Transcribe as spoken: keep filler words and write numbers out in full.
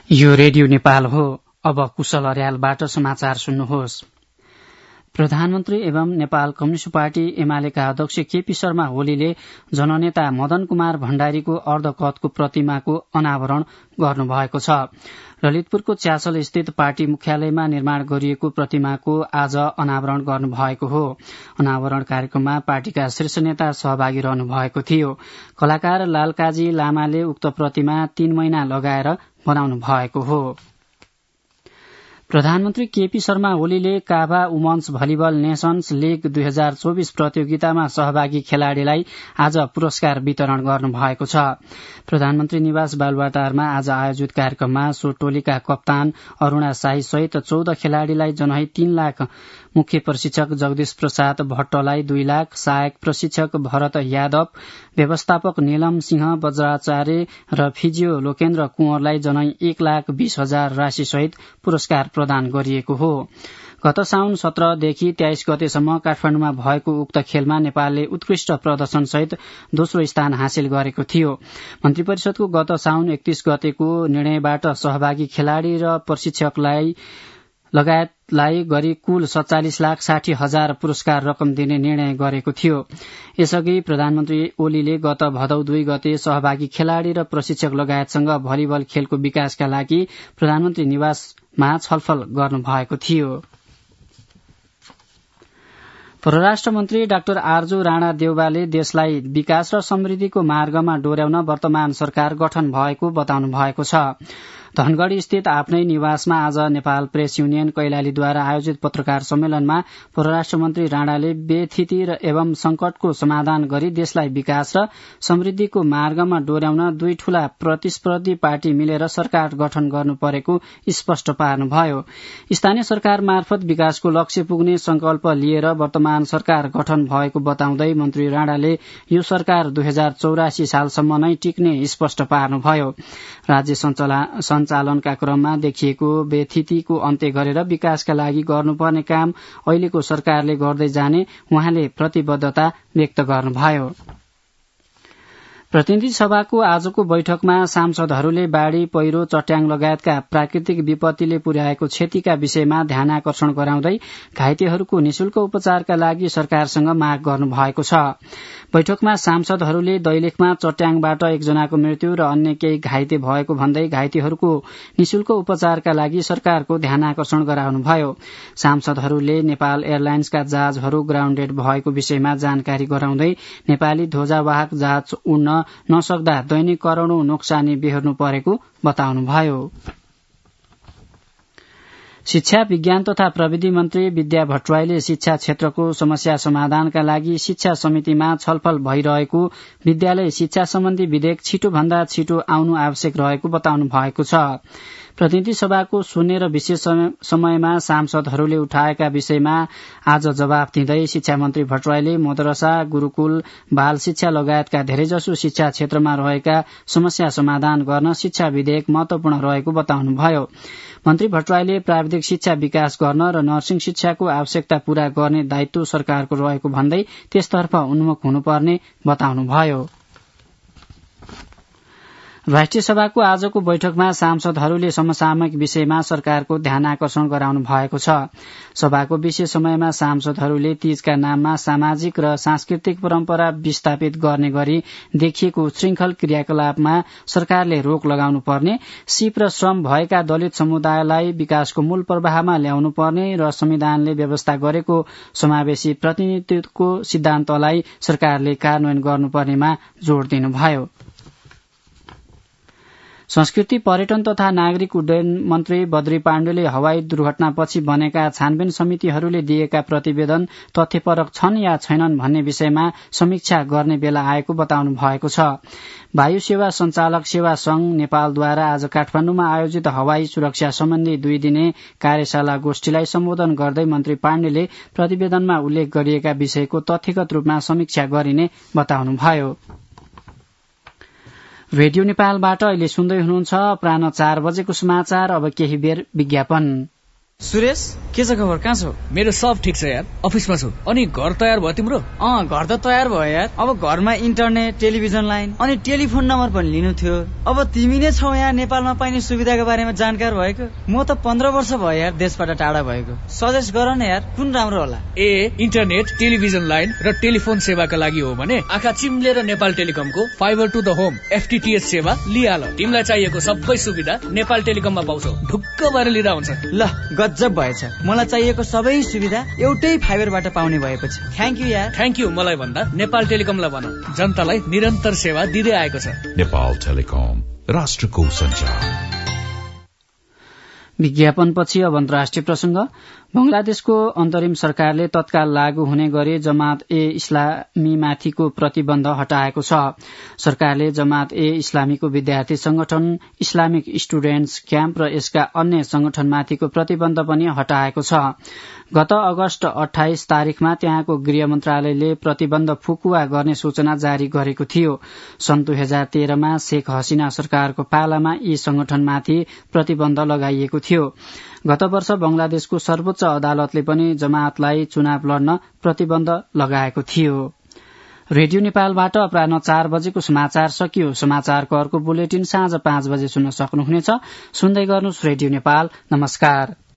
यो रेडियो नेपाल हो। अब कुशल अर्यालबाट समाचार सुन्नुहोस्। प्रधानमन्त्री एवं नेपाल कम्युनिष्ट पार्टी एमालेका अध्यक्ष केपी शर्मा ओलीले जननेता मदन कुमार भण्डारीको अर्धकदको प्रतिमाको अनावरण गर्नुभएको छ। ललितपुरको च्यासल स्थित पार्टी मुख्यालयमा निर्माण गरिएको प्रतिमाको आज अनावरण गर्नुभएको हो। अनावरण कार्यक्रममा पार्टीका शीर्ष नेता सहभागी रहनु भएको थियो। कलाकार लालकाजी लामाले उक्त प्रतिमा तीन महिना लगाएर बनाउनु भएको हो। प्रधानमन्त्री केपी शर्मा ओलीले CAVA women's volleyball nations league दुई हजार चौबिस प्रतियोगितामा सहभागी खेलाड़ीलाई आज पुरस्कार वितरण गर्नुभएको छ। प्रधानमन्त्री निवास बालुवाटारमा आज आयोजित कार्यक्रममा सो टोलीका कप्तान अरूणा शाही सहित चौध खेलाड़ीलाई जनही तीन लाख, मुख्य प्रशिक्षक जगदीश प्रसाद भट्टलाई दुई लाख, सहायक प्रशिक्षक भरत यादव, व्यवस्थापक नीलम सिंह बज्राचार्य र फिजियो लोकेन्द्र कुँवरलाई जनै एक लाख बीस हजार राशि सहित पुरस्कार प्रदान गरिएको हो। गत साउन सत्रदेखि तेइस गतेसम्म काठमाडौँमा भएको उक्त खेलमा नेपालले उत्कृष्ट प्रदर्शन सहित दोस्रो स्थान हासिल गरेको थियो। मन्त्री परिषदको गत साउन एकतीस गतेको निर्णयबाट सहभागी खेलाड़ी र प्रशिक्षकलाई लगायतलाई गरी कुल सत्तालिस लाख साठी हजार पुरस्कार रकम दिने निर्णय गरेको थियो। यसअघि प्रधानमन्त्री ओलीले गत भदौ दुई गते सहभागी खेलाड़ी र प्रशिक्षक लगायतसँग भलिबल खेलको विकासका लागि प्रधानमन्त्री निवासमा छलफल गर्नुभएको थियो। परराष्ट्र मन्त्री डाक्टर आर्जु राणा देउवाले देशलाई विकास र समृद्धिको मार्गमा डोर्याउन वर्तमान सरकार गठन भएको बताउनु भएको छ। धनगढ़ी स्थित आफ्नै निवासमा आज नेपाल प्रेस युनियन कैलालीद्वारा आयोजित पत्रकार सम्मेलनमा परराष्ट्र मन्त्री राणाले बेथिति एवं संकटको समाधान गरी देशलाई विकास र समृद्धिको मार्गमा डोर्याउन दुई ठूला प्रतिस्पर्धी पार्टी मिलेर सरकार गठन गर्नु परेको स्पष्ट पार्नुभयो। स्थानीय सरकार मार्फत विकासको लक्ष्य पुग्ने संकल्प लिएर वर्तमान सरकार गठन भएको बताउँदै मन्त्री राणाले यो सरकार दुई हजार चौरासी सालसम्म नै टिक्ने स्पष्ट पार्नुभयो। राज्य सञ्चालनका क्रममा देखिएको बेथितिको अन्त्य गरेर विकासका लागि गर्नुपर्ने काम अहिलेको सरकारले गर्दै जाने उहाँले प्रतिबद्धता व्यक्त गर्नुभयो। प्रतिनिधि सभाको आजको बैठकमा सांसदहरूले बाढ़ी, पहिरो, चट्याङ लगायतका प्राकृतिक विपत्तिले पुर्याएको क्षतिका विषयमा ध्यानाकर्षण गराउँदै घाइतेहरूको निशुल्क उपचारका लागि सरकारसँग माग गर्नुभएको छ। बैठकमा सांसदहरूले दैलेखमा चट्याङबाट एकजनाको मृत्यु र अन्य केही घाइते भएको भन्दै घाइतेहरूको निशुल्क उपचारका लागि सरकारको ध्यानाकर्षण गराउनुभयो। सांसदहरूले नेपाल एयरलाइन्सका जहाजहरू ग्राउण्डेड भएको विषयमा जानकारी गराउँदै नेपाली ध्वजावाहक जहाज उड्न नसक्दा दैनिक करोड़ौं नोक्सानी बेहोर्नु परेको बताउनुभयो। शिक्षा, विज्ञान तथा प्रविधि मन्त्री विद्या भट्टराईले शिक्षा क्षेत्रको समस्या समाधानका लागि शिक्षा समितिमा छलफल भइरहेको, विद्यालय शिक्षा सम्बन्धी विधेयक छिटोभन्दा छिटो आउनु आवश्यक रहेको बताउनु भएको छ। प्रतिनिधि सभाको शून्य र विशेष समयमा सांसदहरूले उठाएका विषयमा आज जवाफ दिँदै शिक्षा मन्त्री भट्टराईले मदरसा, गुरूकुल, बाल शिक्षा लगायतका धेरैजसो शिक्षा क्षेत्रमा रहेका समस्या समाधान गर्न शिक्षा विधेयक महत्वपूर्ण रहेको बताउनुभयो। मन्त्री भट्टराईले प्राविधिक शिक्षा विकास गर्न र नर्सिङ शिक्षाको आवश्यकता पूरा गर्ने दायित्व सरकारको रहेको भन्दै त्यसतर्फ उन्मुख हुनुपर्ने बताउनुभयो। राष्ट्रिय सभाको आजको बैठकमा सांसदहरूले समसामयिक विषयमा सरकारको ध्यानाकर्षण गराउनु भएको छ। सभाको विशेष समयमा सांसदहरूले तीजका नाममा सामाजिक र सांस्कृतिक परम्परा विस्थापित गर्ने गरी देखिएको श्रृंखल क्रियाकलापमा सरकारले रोक लगाउनु पर्ने, सिप र श्रम भएका दलित समुदायलाई विकासको मूल प्रवाहमा ल्याउनु पर्ने र संविधानले व्यवस्था गरेको समावेशी प्रतिनिधित्वको सिद्धान्तलाई सरकारले कार्यान्वयन गर्नुपर्नेमा जोड़ दिनुभयो। संस्कृति, पर्यटन तथा नागरिक उड्डयन मन्त्री बद्री पाण्डेले हवाई दुर्घटनापछि बनेका छानबिन समितिहरूले दिएका प्रतिवेदन तथ्यपरक छन् या छैनन् भन्ने विषयमा समीक्षा गर्ने बेला आएको बताउनु भएको छ। वायु सेवा संचालक सेवा संघ नेपालद्वारा आज काठमाडौँमा आयोजित हवाई सुरक्षा सम्बन्धी दुई दिने कार्यशाला गोष्ठीलाई सम्बोधन गर्दै मन्त्री पाण्डेले प्रतिवेदनमा उल्लेख गरिएका विषयको तथ्यगत रूपमा समीक्षा गरिने बताउनुभयो। रेडियो नेपालबाट अहिले सुन्दै हुनुहुन्छ अपराह्न चार बजेको समाचार। अब केही बेर विज्ञापन। सुरेश के छ खबर, कहाँ छौ? मेरो सब ठिक छ यार, अफिसमा छु। अनि घर तयार भयो तिम्रो? अँ घर त तयार भयो यार। अब घरमा इन्टरनेट, टेलिभिजन लाइन अनि टेलिफोन नम्बर पनि लिनु थियो। अब तिमी नै छौ यहाँ नेपालमा पाइने सुविधाको बारेमा जानकार भएको। म त पन्ध्र वर्ष भयो यार देशबाट टाढा भएको। सजेस्ट गर न यार, कुन राम्रो होला? ए इन्टरनेट, टेलिभिजन लाइन र टेलिफोन सेवाका लागि हो भने आँखा चिम्लेर नेपाल टेलिकमको fibre to the home FTTH सेवा लिहाल। तिमीलाई चाहिएको सबै सुविधा नेपाल टेलिकममा पाउँछौ। ढुक्क भएर लिँदा हुन्छ। ल गजब भएछ, मलाई चाहिएको सबै सुविधा एउटै फाइबरबाट पाउने भएपछि। थ्याङ्क यू यार। थ्याङ्क यू मलाई भन्दा नेपाल टेलिकमलाई भन, जनतालाई निरन्तर सेवा दिँदै आएको छ। नेपाल टेलिकम, राष्ट्रको सञ्चार। विज्ञापनपछि अब अन्तर्राष्ट्रिय प्रसंग। बंगलादेशको अन्तरिम सरकारले तत्काल लागू हुने गरी जमात ए इस्लामीमाथिको प्रतिबन्ध हटाएको छ। सरकारले जमात ए इस्लामीको विद्यार्थी संगठन इस्लामिक स्टुडेन्ट्स क्याम्प र यसका अन्य संगठनमाथिको प्रतिबन्ध पनि हटाएको छ। गत अगस्त अठाइस तारीकमा त्यहाँको गृह मन्त्रालयले प्रतिबन्ध फुकुवा गर्ने सूचना जारी गरेको थियो। सन् दुई हजार तेह्रमा शेख हसिना सरकारको पालामा यी संगठनमाथि प्रतिबन्ध लगाइएको थियो। गत वर्ष बंगलादेशको सर्वोच्च अदालतले पनि जमातलाई चुनाव लड्न प्रतिबन्ध लगाएको थियो। रेडियो नेपालबाट अपराह्न चार बजेको समाचार सकियो। समाचारको अर्को बुलेटिन साँझ पाँच बजे सुन्न सक्नुहुनेछ। सुन्दै गर्नुहोस् रेडियो नेपाल। नमस्कार।